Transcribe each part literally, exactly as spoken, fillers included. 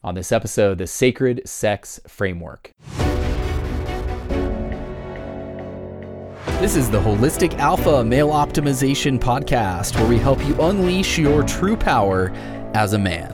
on this episode, the Sacred Sex Framework. This is the Holistic Alpha Male Optimization Podcast, where we help you unleash your true power as a man.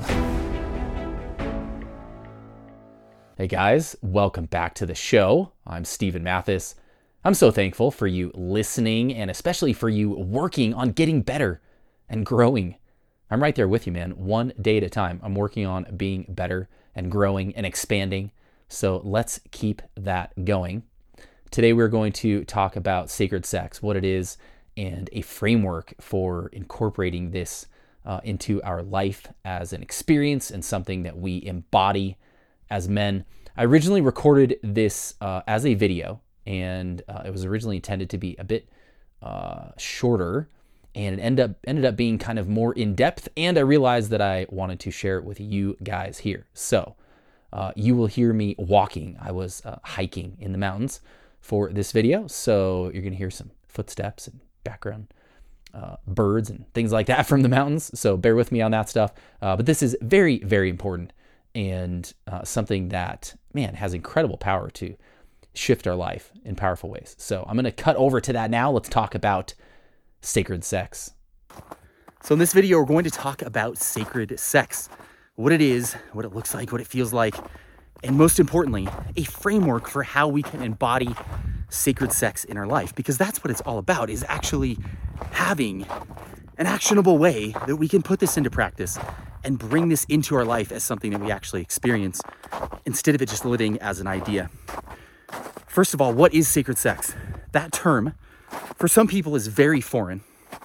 Hey guys, welcome back to the show. I'm Stephen Mathis. I'm so thankful for you listening and especially for you working on getting better and growing. I'm right there with you, man. One day at a time. I'm working on being better and growing and expanding. So let's keep that going. Today we're going to talk about sacred sex, what it is, and a framework for incorporating this uh, into our life as an experience and something that we embody as men. I originally recorded this uh, as a video, and uh, it was originally intended to be a bit uh, shorter, and it ended up ended up being kind of more in depth. And I realized that I wanted to share it with you guys here. So uh, you will hear me walking. I was uh, hiking in the mountains for this video, so you're gonna hear some footsteps and background uh, birds and things like that from the mountains. So bear with me on that stuff. Uh, but this is very, very important and uh, something that, man, has incredible power to shift our life in powerful ways. So I'm going to cut over to that now. Let's talk about sacred sex. So in this video, we're going to talk about sacred sex, what it is, what it looks like, what it feels like, and most importantly, a framework for how we can embody sacred sex in our life, because that's what it's all about, is actually having an actionable way that we can put this into practice and bring this into our life as something that we actually experience instead of it just living as an idea. First of all, what is sacred sex? That term, for some people, is very foreign.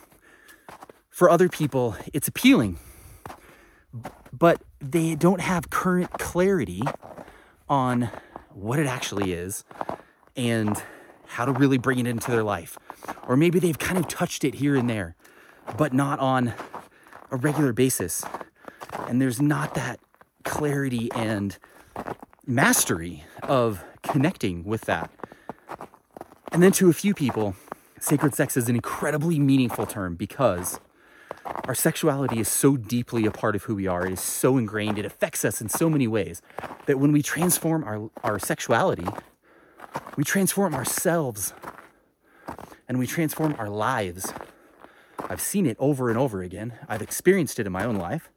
For other people, it's appealing, but they don't have current clarity on what it actually is and how to really bring it into their life. Or maybe they've kind of touched it here and there, but not on a regular basis. And there's not that clarity and mastery of connecting with that. And then to a few people, sacred sex is an incredibly meaningful term because our sexuality is so deeply a part of who we are. It is so ingrained. It affects us in so many ways that when we transform our, our sexuality, we transform ourselves and we transform our lives. I've seen it over and over again. I've experienced it in my own life.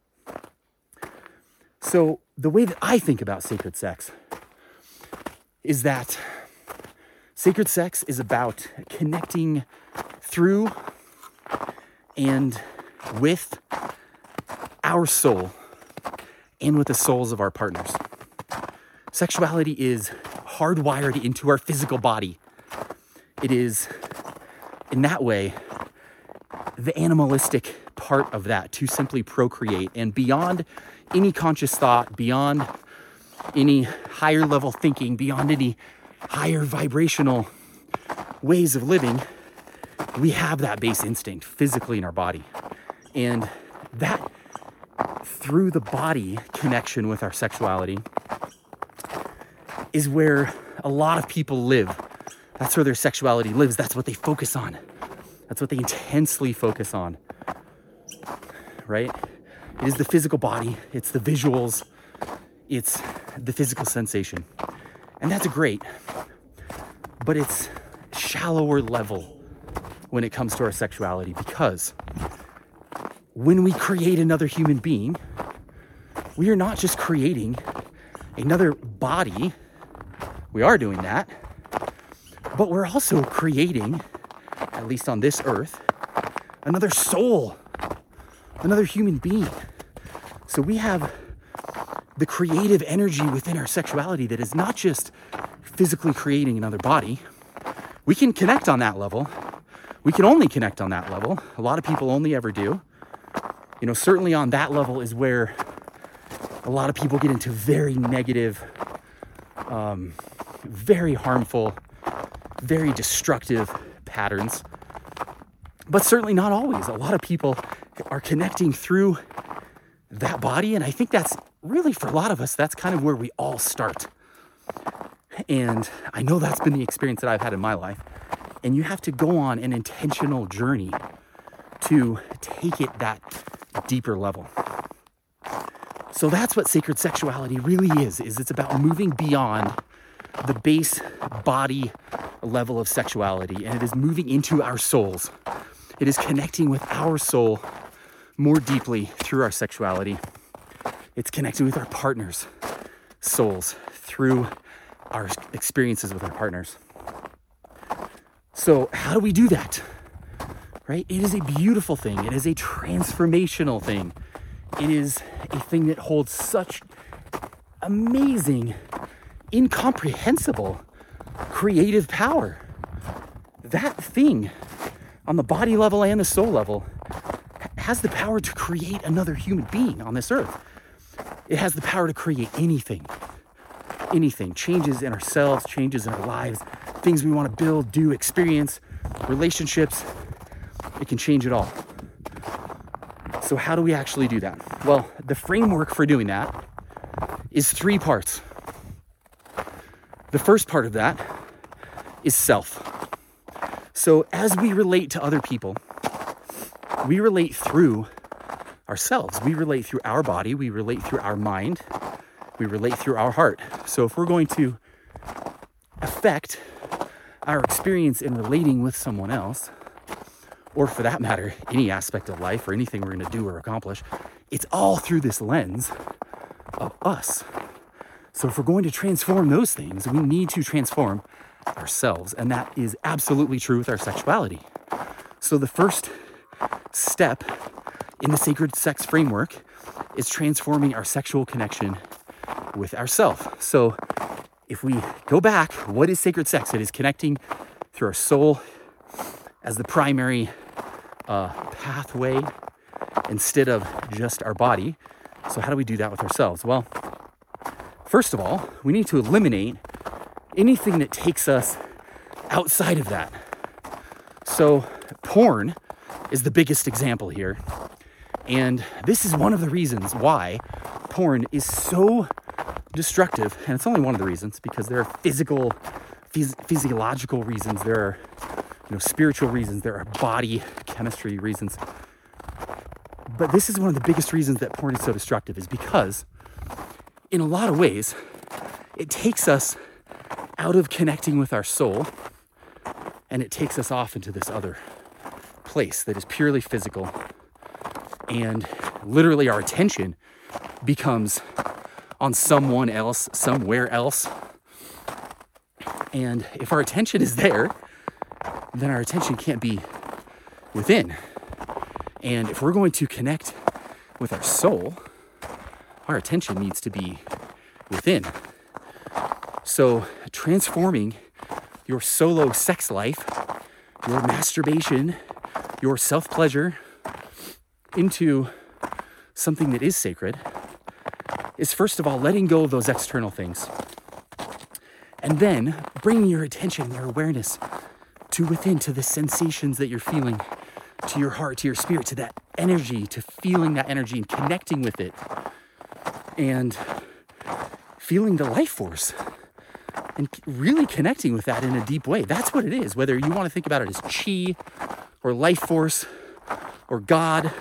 So the way that I think about sacred sex is that sacred sex is about connecting through and with our soul and with the souls of our partners. Sexuality is hardwired into our physical body. It is, in that way, the animalistic part of that, to simply procreate, and beyond any conscious thought, beyond any higher level thinking, beyond any higher vibrational ways of living, we have that base instinct physically in our body. And that, through the body connection with our sexuality, is where a lot of people live. That's where their sexuality lives. That's what they focus on. That's what they intensely focus on, right? It is the physical body. It's the visuals. It's the physical sensation. And that's great, but it's shallower level when it comes to our sexuality, because when we create another human being, we are not just creating another body. We are doing that, but we're also creating, at least on this earth, another soul, another human being. So we have the creative energy within our sexuality that is not just physically creating another body. We can connect on that level. We can only connect on that level. A lot of people only ever do. You know, certainly on that level is where a lot of people get into very negative, um, very harmful, very destructive patterns. But certainly not always. A lot of people are connecting through that body, and I think that's really, for a lot of us, that's kind of where we all start. And I know that's been the experience that I've had in my life. And you have to go on an intentional journey to take it that deeper level. So that's what sacred sexuality really is, is it's about moving beyond the base body level of sexuality, and it is moving into our souls. It is connecting with our soul more deeply through our sexuality. It's connecting with our partners' souls through our experiences with our partners. So how do we do that? Right? It is a beautiful thing. It is a transformational thing. It is a thing that holds such amazing, incomprehensible, creative power. That thing on the body level and the soul level has the power to create another human being on this earth. It has the power to create anything, anything, changes in ourselves, changes in our lives, things we want to build, do, experience, relationships. It can change it all. So how do we actually do that? Well, the framework for doing that is three parts. The first part of that is self. So as we relate to other people, we relate through ourselves. We relate through our body. We relate through our mind. We relate through our heart. So if we're going to affect our experience in relating with someone else, or for that matter, any aspect of life or anything we're going to do or accomplish, it's all through this lens of us. So if we're going to transform those things, we need to transform ourselves. And that is absolutely true with our sexuality. So the first step in the sacred sex framework is transforming our sexual connection with ourself. So if we go back, what is sacred sex? It is connecting through our soul as the primary uh, pathway instead of just our body. So how do we do that with ourselves? Well, first of all, we need to eliminate anything that takes us outside of that. So porn is the biggest example here. And this is one of the reasons why porn is so destructive. And it's only one of the reasons, because there are physical, phys- physiological reasons. There are, you know, spiritual reasons. There are body chemistry reasons. But this is one of the biggest reasons that porn is so destructive, is because in a lot of ways, it takes us out of connecting with our soul, and it takes us off into this other place that is purely physical. And literally our attention becomes on someone else, somewhere else. And if our attention is there, then our attention can't be within. And if we're going to connect with our soul, our attention needs to be within. So transforming your solo sex life, your masturbation, your self-pleasure into something that is sacred is, first of all, letting go of those external things. And then bringing your attention, your awareness to within, to the sensations that you're feeling, to your heart, to your spirit, to that energy, to feeling that energy and connecting with it. And feeling the life force and really connecting with that in a deep way. That's what it is. Whether you want to think about it as chi or life force or God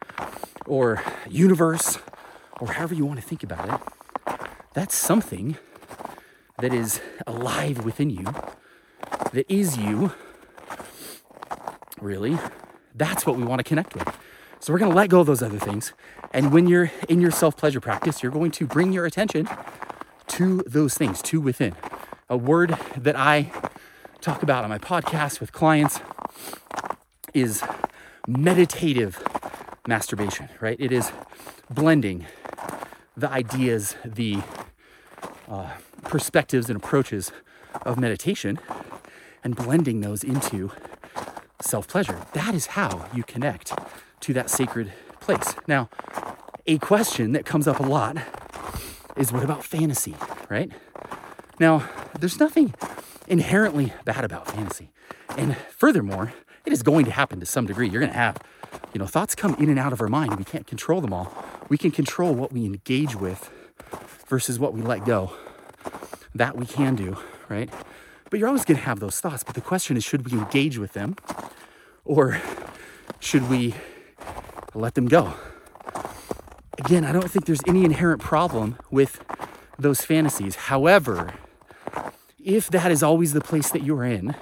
or universe or however you want to think about it, that's something that is alive within you, that is you, really. That's what we want to connect with. So we're going to let go of those other things. And when you're in your self-pleasure practice, you're going to bring your attention to those things, to within. A word that I talk about on my podcast with clients is meditative masturbation, right? It is blending the ideas, the uh, perspectives and approaches of meditation and blending those into self-pleasure. That is how you connect to that sacred place. Now, a question that comes up a lot is, what about fantasy, right? Now, there's nothing inherently bad about fantasy. And furthermore, it is going to happen to some degree. You're going to have, you know, thoughts come in and out of our mind. We can't control them all. We can control what we engage with versus what we let go. That we can do, right? But you're always going to have those thoughts. But the question is, should we engage with them or should we let them go? again, I don't think there's any inherent problem with those fantasies. However, if that is always the place that you're in,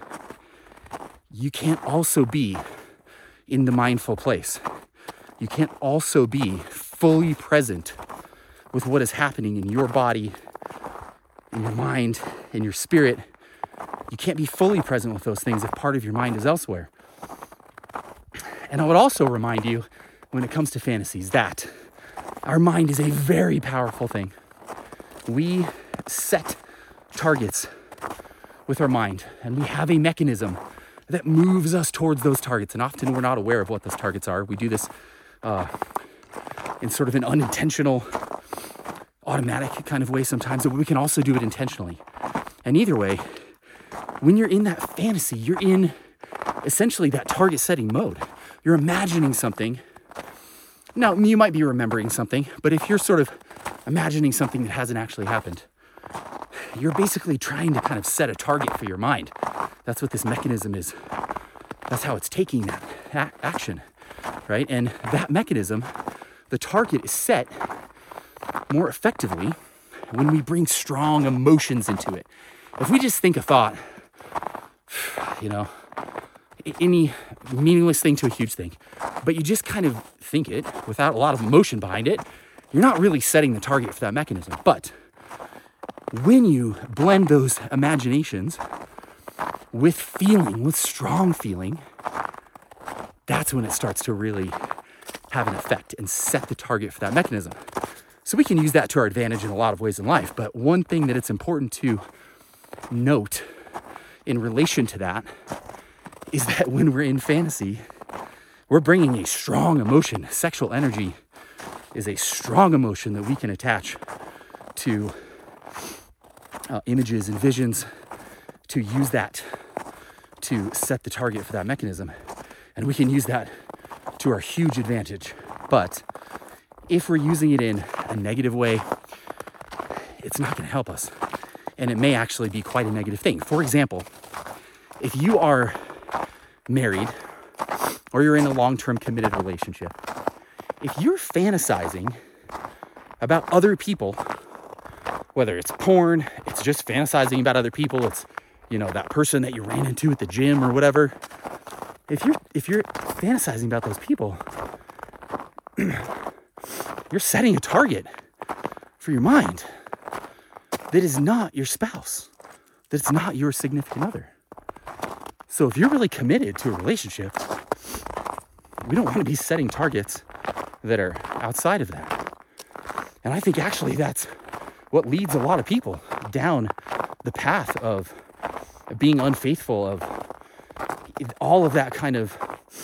you can't also be in the mindful place. You can't also be fully present with what is happening in your body, in your mind, in your spirit. You can't be fully present with those things if part of your mind is elsewhere. And I would also remind you, when it comes to fantasies, that our mind is a very powerful thing. We set targets with our mind, and we have a mechanism that moves us towards those targets. And often we're not aware of what those targets are. We do this uh, in sort of an unintentional, automatic kind of way sometimes, but we can also do it intentionally. And either way, when you're in that fantasy, you're in essentially that target setting mode. You're imagining something. Now, you might be remembering something, but if you're sort of imagining something that hasn't actually happened, you're basically trying to kind of set a target for your mind. That's what this mechanism is. That's how it's taking that a- action, right? And that mechanism, the target is set more effectively when we bring strong emotions into it. If we just think a thought, you know, any meaningless thing to a huge thing, but you just kind of think it without a lot of emotion behind it, you're not really setting the target for that mechanism. But when you blend those imaginations with feeling, with strong feeling, that's when it starts to really have an effect and set the target for that mechanism. So we can use that to our advantage in a lot of ways in life. But one thing that it's important to note in relation to that is that when we're in fantasy, we're bringing a strong emotion. Sexual energy is a strong emotion that we can attach to uh, images and visions, to use that to set the target for that mechanism. And we can use that to our huge advantage. But if we're using it in a negative way, it's not going to help us. And it may actually be quite a negative thing. For example, if you are married or you're in a long-term committed relationship, if you're fantasizing about other people, whether it's porn, it's just fantasizing about other people, it's, you know, that person that you ran into at the gym or whatever. If you're if you're fantasizing about those people, you're setting a target for your mind that is not your spouse, that's not your significant other. So if you're really committed to a relationship, we don't want to be setting targets that are outside of that. And I think actually that's what leads a lot of people down the path of being unfaithful, of all of that kind of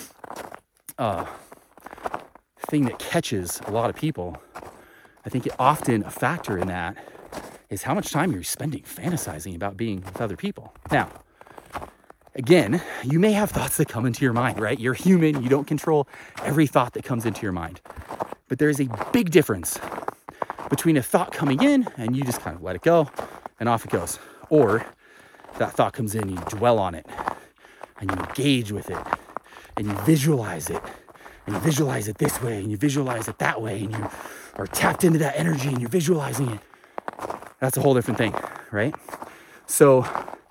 uh, thing that catches a lot of people. I think it often a factor in that is how much time you're spending fantasizing about being with other people. Now, again, you may have thoughts that come into your mind, right? You're human. You don't control every thought that comes into your mind. But there is a big difference between a thought coming in and you just kind of let it go and off it goes. Or that thought comes in, you dwell on it and you engage with it and you visualize it and you visualize it this way and you visualize it that way and you are tapped into that energy and you're visualizing it. That's a whole different thing, right? So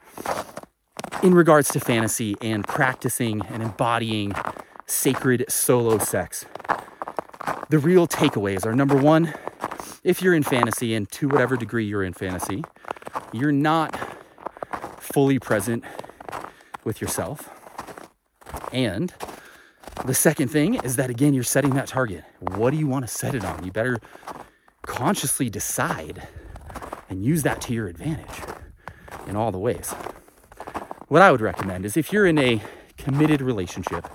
in regards to fantasy and practicing and embodying sacred solo sex, the real takeaways are, number one, if you're in fantasy, and to whatever degree you're in fantasy, you're not fully present with yourself. And the second thing is that, again, you're setting that target. What do you want to set it on? You better consciously decide and use that to your advantage in all the ways. What I would recommend is if you're in a committed relationship,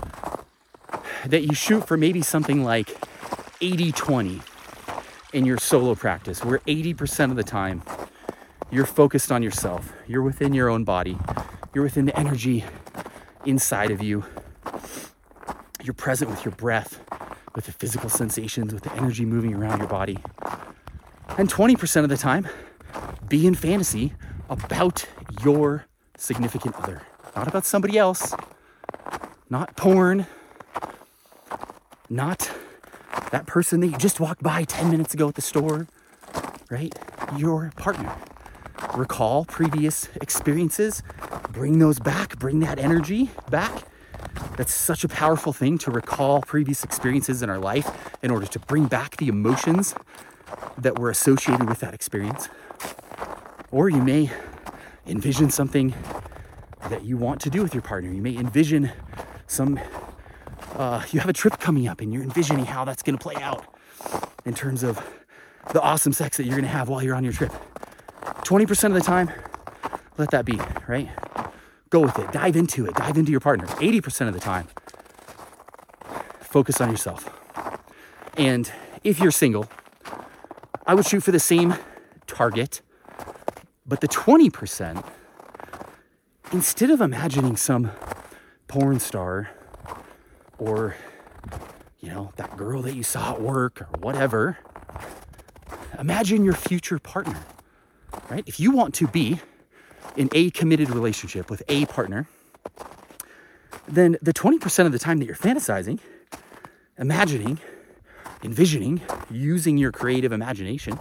that you shoot for maybe something like eighty twenty in your solo practice, where eighty percent of the time you're focused on yourself. You're within your own body. You're within the energy inside of you. You're present with your breath, with the physical sensations, with the energy moving around your body. And twenty percent of the time, be in fantasy about your significant other, not about somebody else, not porn, not that person that you just walked by ten minutes ago at the store, right? Your partner. Recall previous experiences, bring those back, bring that energy back. That's such a powerful thing, to recall previous experiences in our life in order to bring back the emotions that were associated with that experience. Or you may envision something that you want to do with your partner. You may envision some, uh, you have a trip coming up and you're envisioning how that's gonna play out in terms of the awesome sex that you're gonna have while you're on your trip. twenty percent of the time, let that be, right? Go with it, dive into it, dive into your partner. eighty percent of the time, focus on yourself. And if you're single, I would shoot for the same target, but the twenty percent, instead of imagining some porn star or, you know, that girl that you saw at work or whatever, imagine your future partner, right? If you want to be in a committed relationship with a partner, then the twenty percent of the time that you're fantasizing, imagining, envisioning, using your creative imagination,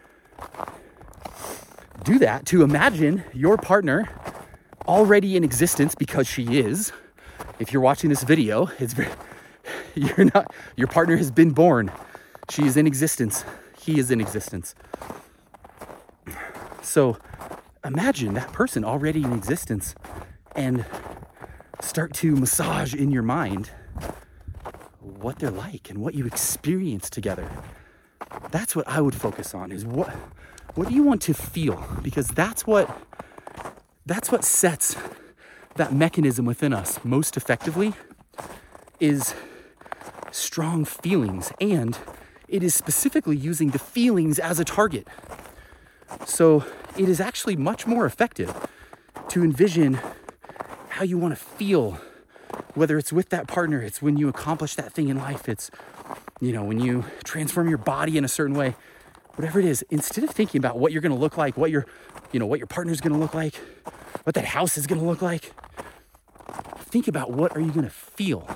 do that to imagine your partner already in existence, because she is. If you're watching this video, it's you're not, your partner has been born. She is in existence. He is in existence. So imagine that person already in existence and start to massage in your mind what they're like and what you experience together. That's what I would focus on, is what what do you want to feel? Because that's what that's what sets that mechanism within us most effectively, is strong feelings, and it is specifically using the feelings as a target. So it is actually much more effective to envision how you want to feel, whether it's with that partner, it's when you accomplish that thing in life, it's, you know, when you transform your body in a certain way, whatever it is. Instead of thinking about what you're going to look like, what your, you know, what your partner's going to look like, what that house is going to look like, think about what are you going to feel?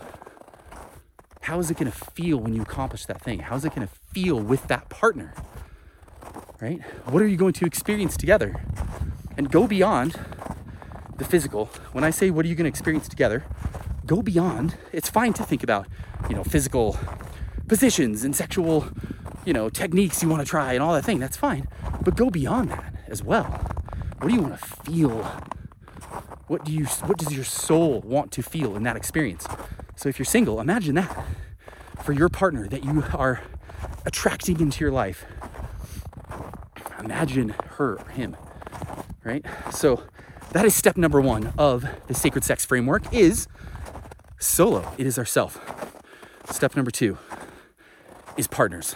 How is it going to feel when you accomplish that thing? How is it going to feel with that partner? Right? What are you going to experience together? And go beyond the physical. When I say what are you going to experience together, go beyond. It's fine to think about, you know, physical positions and sexual, you know, techniques you want to try and all that thing. That's fine. But go beyond that as well. What do you want to feel? What do you what does your soul want to feel in that experience? So if you're single, imagine that for your partner that you are attracting into your life. Imagine her or him, right? So that is step number one of the sacred sex framework, is solo. It is ourself. Step number two is partners.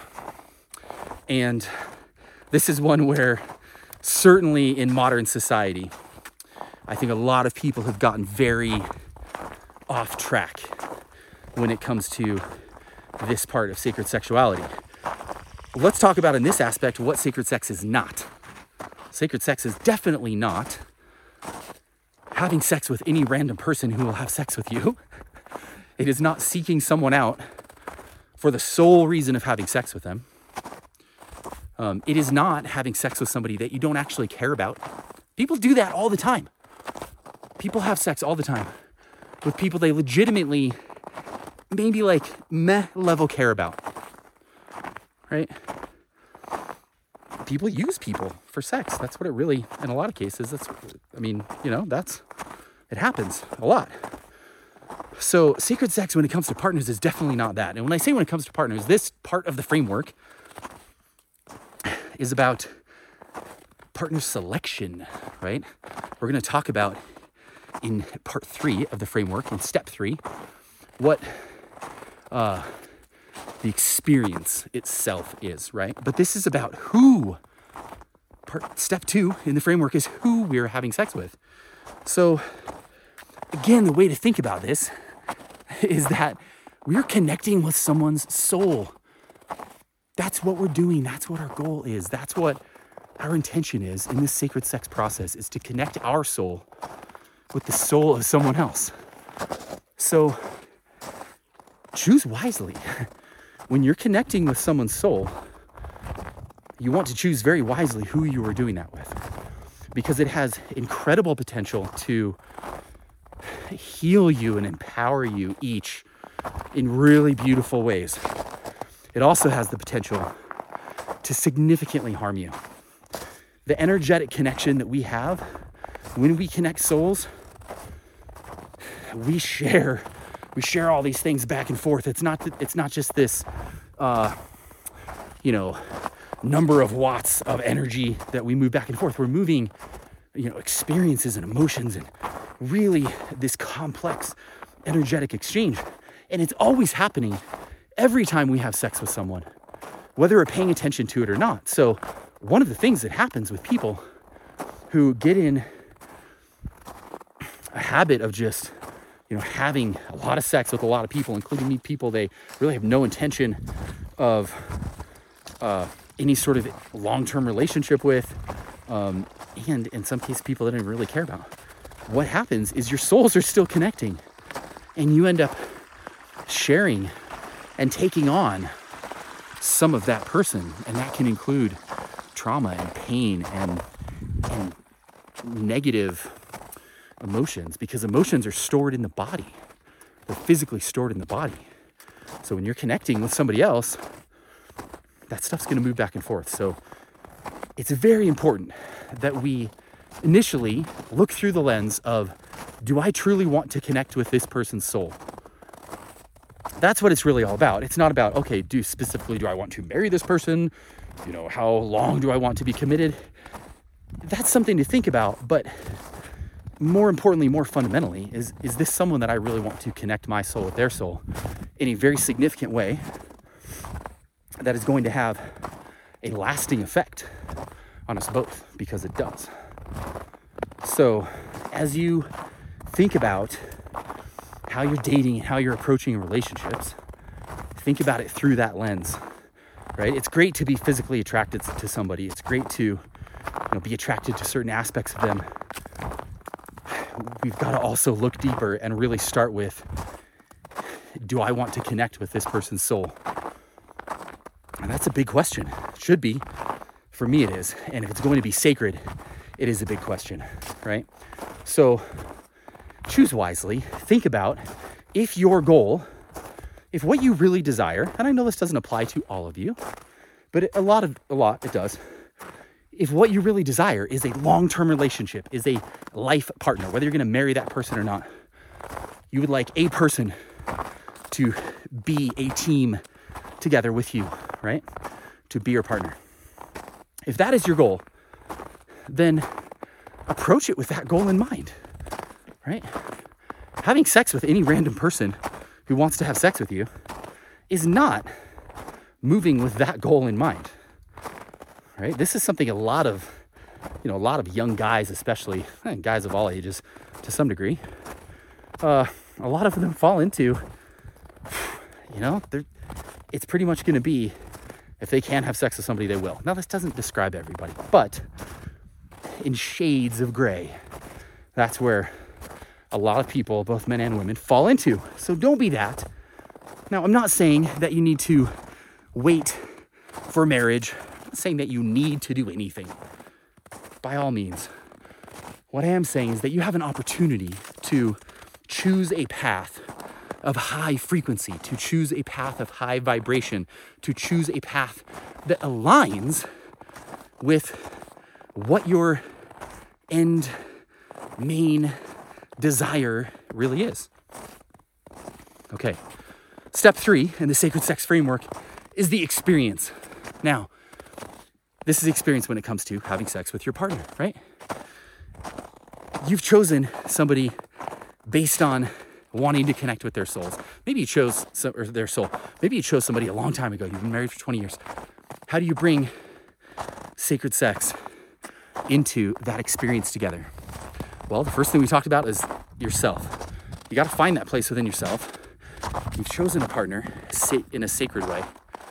And this is one where certainly in modern society, I think a lot of people have gotten very off track when it comes to this part of sacred sexuality. Let's talk about in this aspect what sacred sex is not. Sacred sex is definitely not having sex with any random person who will have sex with you. It is not seeking someone out for the sole reason of having sex with them. Um, it is not having sex with somebody that you don't actually care about. People do that all the time. People have sex all the time with people they legitimately, maybe like meh level care about. Right? People use people for sex. That's what it really, in a lot of cases, that's, I mean, you know, that's, it happens a lot. So sacred sex when it comes to partners is definitely not that. And when I say when it comes to partners, this part of the framework is about partner selection, right? We're going to talk about in part three of the framework, in step three, what, uh, the experience itself is, right? But this is about who, part, step two in the framework is who we're having sex with. So again, the way to think about this is that we're connecting with someone's soul. That's what we're doing. That's what our goal is. That's what our intention is in this sacred sex process, is to connect our soul with the soul of someone else. So choose wisely. when you're connecting with someone's soul, you want to choose very wisely who you are doing that with, because it has incredible potential to heal you and empower you each in really beautiful ways. It also has the potential to significantly harm you. The energetic connection that we have, when we connect souls, we share, we share all these things back and forth. It's not, it's not just this, uh, you know, number of watts of energy that we move back and forth. We're moving, you know, experiences and emotions and really this complex energetic exchange. And it's always happening every time we have sex with someone, whether we're paying attention to it or not. So one of the things that happens with people who get in a habit of just, you know, having a lot of sex with a lot of people, including me, people they really have no intention of uh, any sort of long-term relationship with, um, and in some cases, people that I don't really care about. What happens is your souls are still connecting, and you end up sharing and taking on some of that person, and that can include trauma and pain and and negative emotions, because emotions are stored in the body. They're physically stored in the body. So when you're connecting with somebody else, that stuff's going to move back and forth. So it's very important that we initially look through the lens of, do I truly want to connect with this person's soul? That's what it's really all about. It's not about, okay, do specifically, do I want to marry this person? You know, how long do I want to be committed? That's something to think about, but more importantly, more fundamentally, is, is this someone that I really want to connect my soul with their soul in a very significant way that is going to have a lasting effect on us both, because it does. So as you think about how you're dating and how you're approaching relationships, think about it through that lens, right? It's great to be physically attracted to somebody. It's great to, you know, be attracted to certain aspects of them. We've got to also look deeper and really start with, do I want to connect with this person's soul? And that's a big question. It should be. For me, it is. And if it's going to be sacred, it is a big question, right? So choose wisely. Think about if your goal, if what you really desire, and I know this doesn't apply to all of you, but a lot of, a lot it does. If what you really desire is a long-term relationship, is a life partner, whether you're going to marry that person or not, you would like a person to be a team together with you, right? To be your partner. If that is your goal, then approach it with that goal in mind, right? Having sex with any random person who wants to have sex with you is not moving with that goal in mind, right? This is something a lot of, you know, a lot of young guys, especially, and guys of all ages to some degree, uh, a lot of them fall into, you know, they're, it's pretty much going to be, if they can't have sex with somebody, they will. Now, this doesn't describe everybody, but in shades of gray, that's where a lot of people, both men and women, fall into. So don't be that. Now, I'm not saying that you need to wait for marriage. I'm not saying that you need to do anything. By all means. What I am saying is that you have an opportunity to choose a path of high frequency, to choose a path of high vibration, to choose a path that aligns with what your end main desire really is. Okay, step three in the sacred sex framework is the experience. Now, this is the experience when it comes to having sex with your partner, right? You've chosen somebody based on wanting to connect with their souls. Maybe you chose some, or their soul. Maybe you chose somebody a long time ago. You've been married for twenty years. How do you bring sacred sex into that experience together? Well, the first thing we talked about is yourself. You got to find that place within yourself. You've chosen a partner in a sacred way.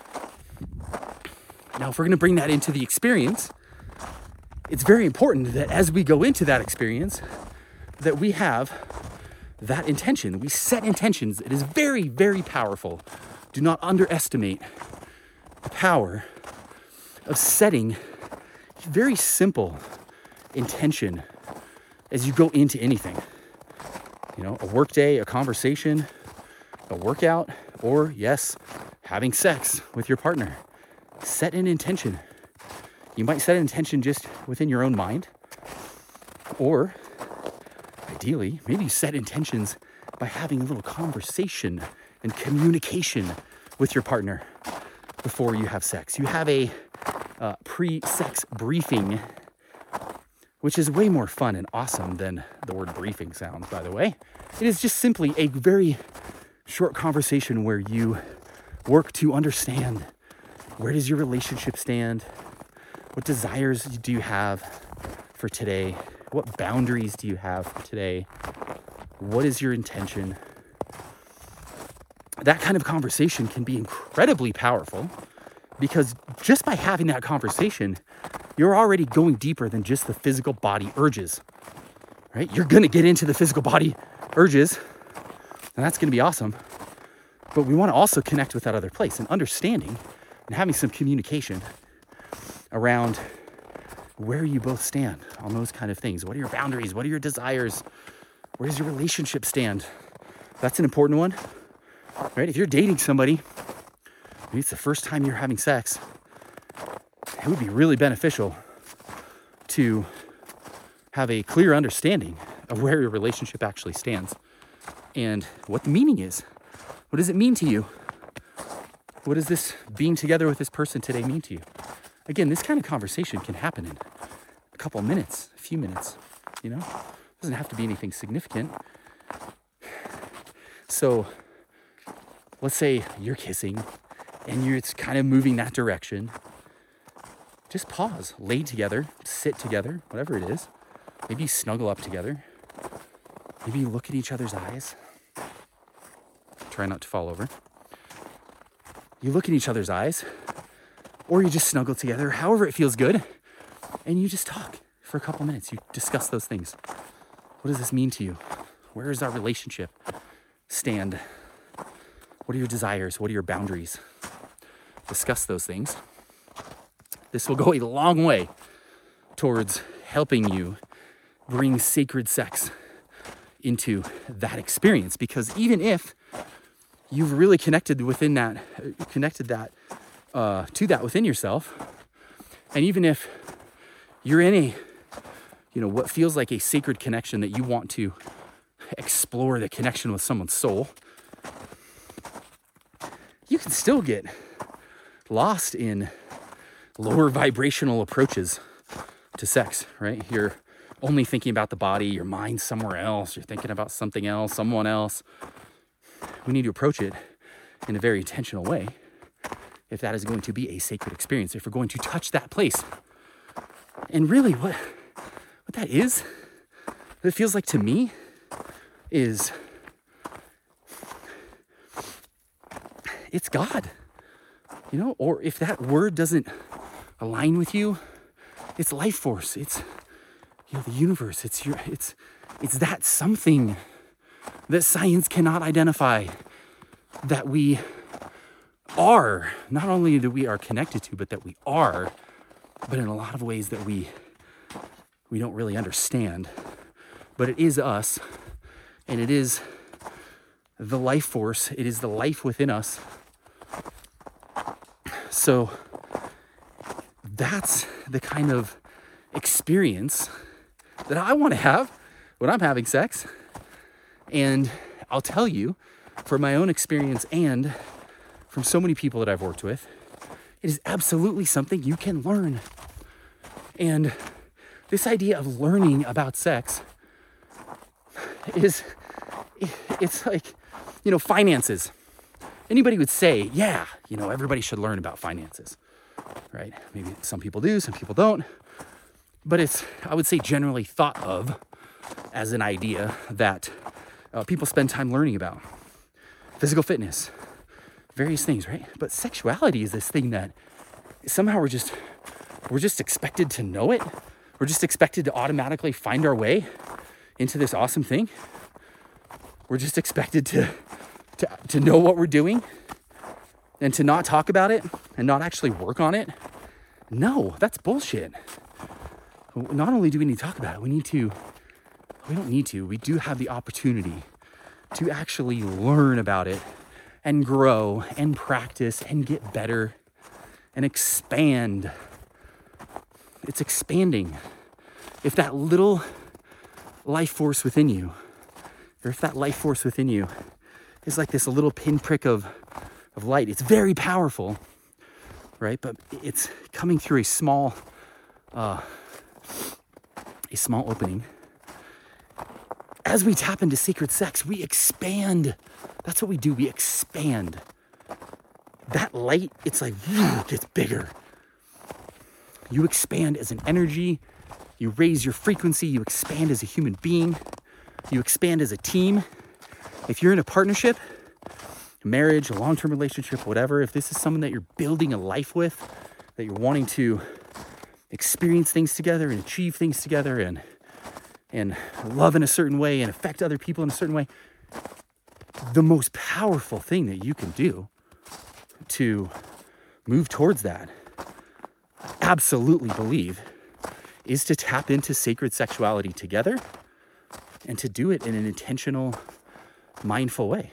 Now, if we're going to bring that into the experience, it's very important that as we go into that experience, that we have that intention. We set intentions. It is very, very powerful do not underestimate the power of setting very simple intention as you go into anything. You know, a work day, a conversation, a workout, or yes, having sex with your partner. Set an intention. You might set an intention just within your own mind, or ideally, maybe you set intentions by having a little conversation and communication with your partner before you have sex. You have a uh, pre-sex briefing, which is way more fun and awesome than the word briefing sounds, by the way. It is just simply a very short conversation where you work to understand, where does your relationship stand? What desires do you have for today? What boundaries do you have for today? What is your intention? That kind of conversation can be incredibly powerful, because just by having that conversation, you're already going deeper than just the physical body urges, right? You're gonna get into the physical body urges, and that's gonna be awesome. But we wanna also connect with that other place, and understanding and having some communication around where you both stand on those kind of things. What are your boundaries? What are your desires? Where does your relationship stand? That's an important one, right? If you're dating somebody, maybe it's the first time you're having sex, it would be really beneficial to have a clear understanding of where your relationship actually stands and what the meaning is. What does it mean to you? What does this being together with this person today mean to you? Again, this kind of conversation can happen in a couple of minutes, a few minutes, you know? It doesn't have to be anything significant. So let's say you're kissing and you're it's kind of moving that direction. Just pause, lay together, sit together, whatever it is. Maybe you snuggle up together. Maybe you look at each other's eyes. Try not to fall over. You look in each other's eyes, or you just snuggle together, however it feels good, and you just talk for a couple minutes. You discuss those things. What does this mean to you? Where does our relationship stand? What are your desires? What are your boundaries? Discuss those things. This will go a long way towards helping you bring sacred sex into that experience, because even if you've really connected within that, connected that uh, to that within yourself, and even if you're in a, you know, what feels like a sacred connection that you want to explore the connection with someone's soul, you can still get lost in lower vibrational approaches to sex, right? You're only thinking about the body, your mind's somewhere else, you're thinking about something else, someone else. We need to approach it in a very intentional way if that is going to be a sacred experience, if we're going to touch that place. And really what, what that is, what it feels like to me is it's God, you know, or if that word doesn't align with you, it's life force, it's, you know, the universe, it's your, it's, it's that something that science cannot identify, that we are, not only that we are connected to, but that we are, but in a lot of ways that we, we don't really understand. But it is us, and it is the life force, it is the life within us. So that's the kind of experience that I want to have when I'm having sex. And I'll tell you, from my own experience and from so many people that I've worked with, it is absolutely something you can learn. And this idea of learning about sex is, it's like, you know, finances. Anybody would say, yeah, you know, everybody should learn about finances, right? Maybe some people do, some people don't. But it's, I would say, generally thought of as an idea that uh, people spend time learning about. Physical fitness, various things, right? But sexuality is this thing that somehow we're just, we're just expected to know it. We're just expected to automatically find our way into this awesome thing. We're just expected to, to, to know what we're doing. And to not talk about it and not actually work on it, no, that's bullshit. Not only do we need to talk about it, we need to, we don't need to, we do have the opportunity to actually learn about it and grow and practice and get better and expand. It's expanding. If that little life force within you, or if that life force within you is like this little pinprick of, of light, it's very powerful, right? But it's coming through a small, uh, a small opening. As we tap into sacred sex, we expand. That's what we do. We expand. That light, it's like, whew, gets bigger. You expand as an energy. You raise your frequency. You expand as a human being. You expand as a team. If you're in a partnership, a marriage, a long-term relationship, whatever, if this is someone that you're building a life with, that you're wanting to experience things together and achieve things together and and love in a certain way and affect other people in a certain way, the most powerful thing that you can do to move towards that, I absolutely believe, is to tap into sacred sexuality together and to do it in an intentional, mindful way.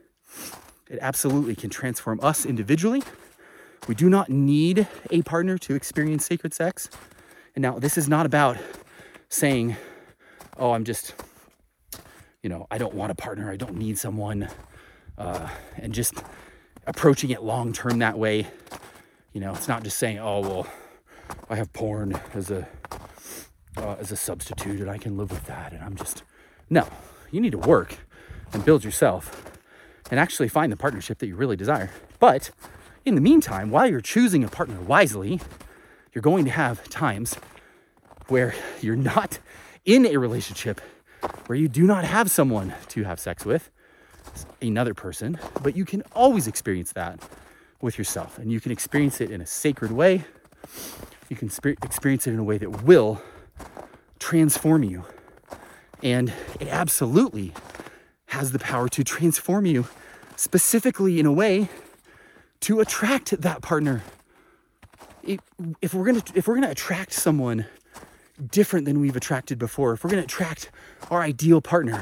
It absolutely can transform us individually. We do not need a partner to experience sacred sex. And now this is not about saying, oh, I'm just, you know, I don't want a partner. I don't need someone. Uh, and just approaching it long-term that way. You know, it's not just saying, oh, well, I have porn as a, uh, as a substitute and I can live with that. And I'm just, no, you need to work and build yourself and actually find the partnership that you really desire. But in the meantime, while you're choosing a partner wisely, you're going to have times where you're not in a relationship, where you do not have someone to have sex with, another person, but you can always experience that with yourself. And you can experience it in a sacred way. You can sp- experience it in a way that will transform you. And it absolutely has the power to transform you specifically in a way to attract that partner. It, if we're gonna if we're gonna attract someone different than we've attracted before, if we're gonna attract our ideal partner,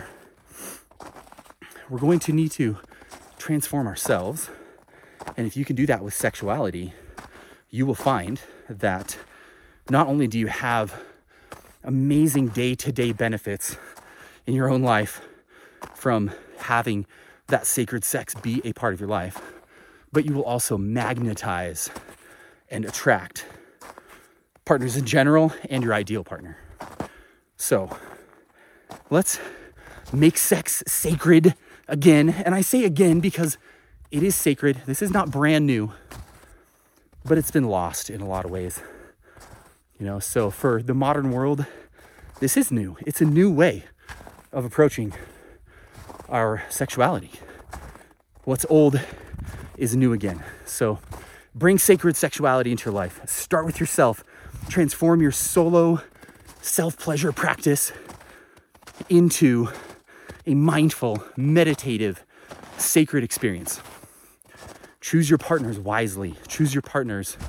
we're going to need to transform ourselves. And if you can do that with sexuality, you will find that not only do you have amazing day-to-day benefits in your own life from having that sacred sex be a part of your life, but you will also magnetize and attract partners in general and your ideal partner. So let's make sex sacred again. And I say again because it is sacred. This is not brand new, but it's been lost in a lot of ways. You know, so for the modern world, this is new. It's a new way of approaching our sexuality. What's old is new again. So bring sacred sexuality into your life. Start with yourself. Transform your solo self-pleasure practice into a mindful, meditative, sacred experience. Choose your partners wisely. Choose your partners.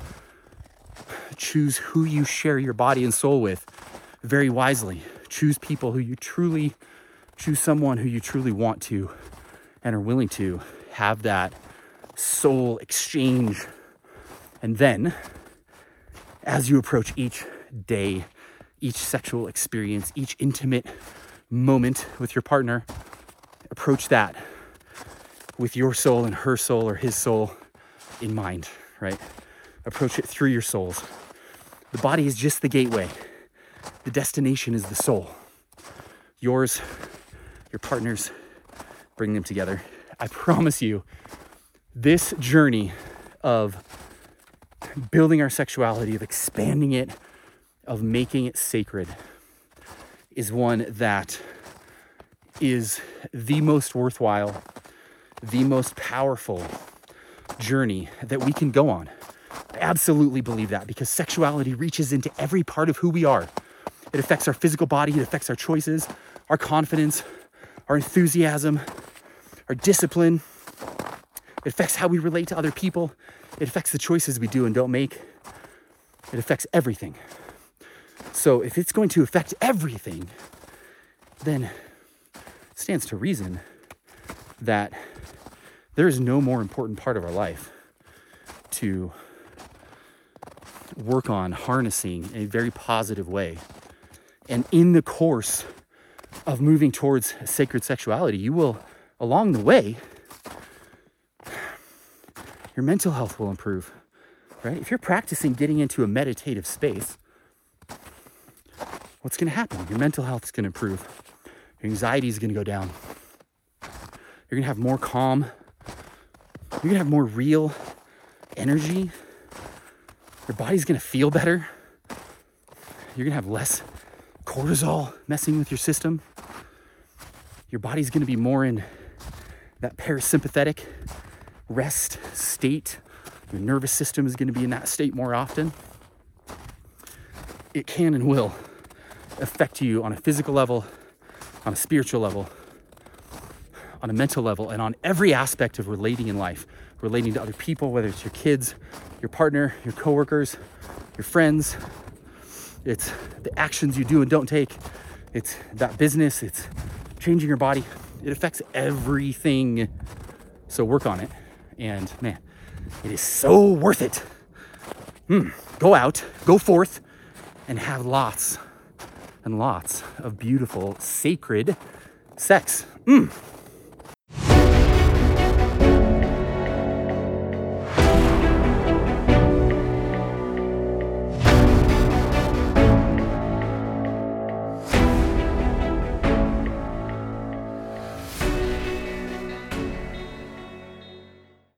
Choose who you share your body and soul with very wisely. Choose people who you truly, choose someone who you truly want to and are willing to have that soul exchange. And then, as you approach each day, each sexual experience, each intimate moment with your partner, approach that with your soul and her soul or his soul in mind, right? Approach it through your souls. The body is just the gateway. The destination is the soul. Yours, your partner's, bring them together. I promise you, this journey of building our sexuality, of expanding it, of making it sacred, is one that is the most worthwhile, the most powerful journey that we can go on. I absolutely believe that, because sexuality reaches into every part of who we are. It affects our physical body, it affects our choices, our confidence, our enthusiasm, our discipline. It affects how we relate to other people. It affects the choices we do and don't make. It affects everything. So if it's going to affect everything, then it stands to reason that there is no more important part of our life to work on harnessing in a very positive way. And in the course of moving towards sacred sexuality, you will, along the way, your mental health will improve, right? If you're practicing getting into a meditative space, what's going to happen? Your mental health is going to improve. Your anxiety is going to go down. You're going to have more calm. You're going to have more real energy. Your body's going to feel better. You're going to have less cortisol messing with your system. Your body's going to be more in that parasympathetic rest state. Your nervous system is going to be in that state more often. It can and will affect you on a physical level, on a spiritual level, on a mental level, and on every aspect of relating in life, relating to other people, whether it's your kids, your partner, your coworkers, your friends. It's the actions you do and don't take. It's that business. It's changing your body. It affects everything. So work on it. And man, it is so worth it. Hmm. Go out, go forth, and have lots and lots of beautiful, sacred sex. Mm.